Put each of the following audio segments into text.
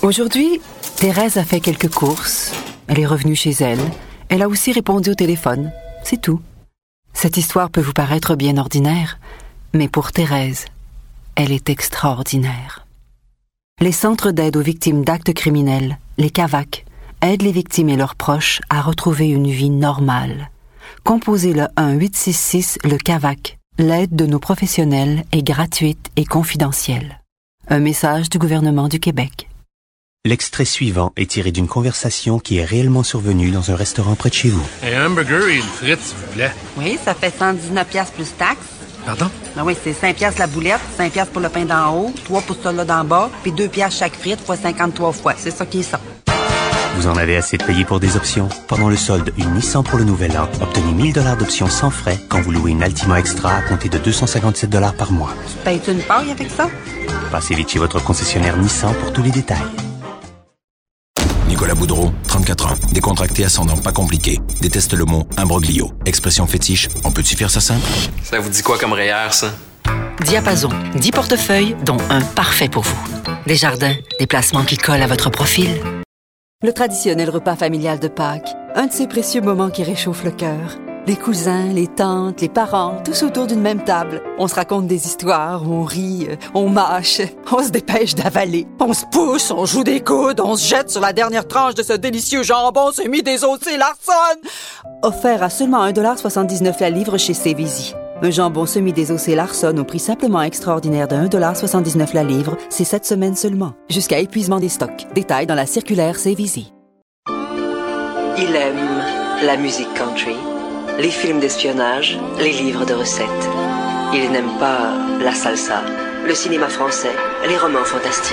Aujourd'hui, Thérèse a fait quelques courses. Elle est revenue chez elle. Elle a aussi répondu au téléphone. C'est tout. Cette histoire peut vous paraître bien ordinaire, mais pour Thérèse, elle est extraordinaire. Les centres d'aide aux victimes d'actes criminels, les CAVAC, aident les victimes et leurs proches à retrouver une vie normale. Composez le 1-866 le CAVAC. L'aide de nos professionnels est gratuite et confidentielle. Un message du gouvernement du Québec. L'extrait suivant est tiré d'une conversation qui est réellement survenue dans un restaurant près de chez vous. Un hamburger et une frite, s'il vous plaît. Oui, ça fait 119$ plus taxes. Pardon? Ben oui, c'est 5$ la boulette, 5$ pour le pain d'en haut, 3 pour celui-là d'en bas, puis 2$ chaque frite fois 53 fois. C'est ça qui est ça. Vous en avez assez de payer pour des options? Pendant le solde, une Nissan pour le nouvel an, obtenez 1000 $ d'options sans frais quand vous louez une Altima Extra à compter de 257 $ par mois. Tu payes-tu une paille avec ça? Passez vite chez votre concessionnaire Nissan pour tous les détails. Nicolas Boudreau, 34 ans, décontracté, ascendant, pas compliqué. Déteste le mot imbroglio. Expression fétiche, on peut-tu faire ça simple? Ça vous dit quoi comme REER, ça? Diapason, 10 portefeuilles, dont un parfait pour vous. Desjardins, des placements qui collent à votre profil. Le traditionnel repas familial de Pâques, un de ces précieux moments qui réchauffent le cœur. Les cousins, les tantes, les parents, tous autour d'une même table. On se raconte des histoires, on rit, on mâche, on se dépêche d'avaler. On se pousse, on joue des coudes, on se jette sur la dernière tranche de ce délicieux jambon semi-désossé Larson. Offert à seulement 1,79$ la livre chez Cévizy. Un jambon semi-désossé Larson au prix simplement extraordinaire de 1,79$ la livre, c'est cette semaine seulement. Jusqu'à épuisement des stocks. Détails dans la circulaire Cévizy. Il aime la musique country, les films d'espionnage, les livres de recettes. Il n'aime pas la salsa, le cinéma français, les romans fantastiques.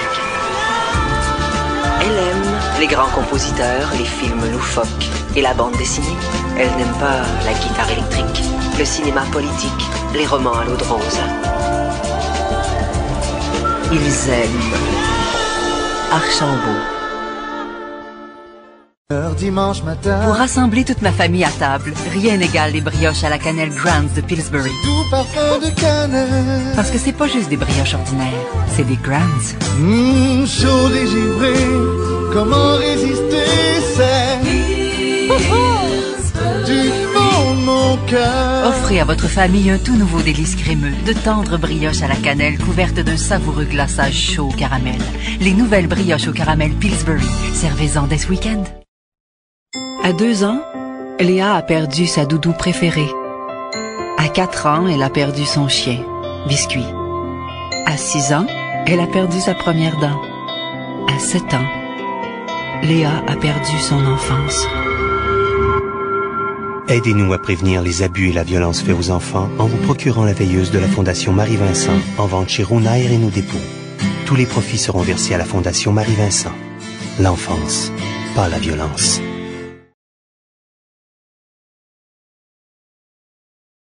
Elle aime les grands compositeurs, les films loufoques et la bande dessinée. Elle n'aime pas la guitare électrique, le cinéma politique, les romans à l'eau de rose. Ils aiment Archambault. Dimanche matin. Pour rassembler toute ma famille à table, rien n'égale les brioches à la cannelle Grants de Pillsbury. Tout parfum de cannelle. Parce que c'est pas juste des brioches ordinaires, c'est des Grants. Chaud dégivré, comment résister, c'est du fond de mon cœur. Offrez à votre famille un tout nouveau délice crémeux, de tendres brioches à la cannelle couvertes d'un savoureux glaçage chaud au caramel. Les nouvelles brioches au caramel Pillsbury. Servez-en dès ce week-end. À 2 ans, Léa a perdu sa doudou préférée. À 4 ans, elle a perdu son chien, Biscuit. À 6 ans, elle a perdu sa première dent. À 7 ans, Léa a perdu son enfance. Aidez-nous à prévenir les abus et la violence faits aux enfants en vous procurant la veilleuse de la Fondation Marie-Vincent en vente chez Rounaille et nos dépôts. Tous les profits seront versés à la Fondation Marie-Vincent. L'enfance, pas la violence.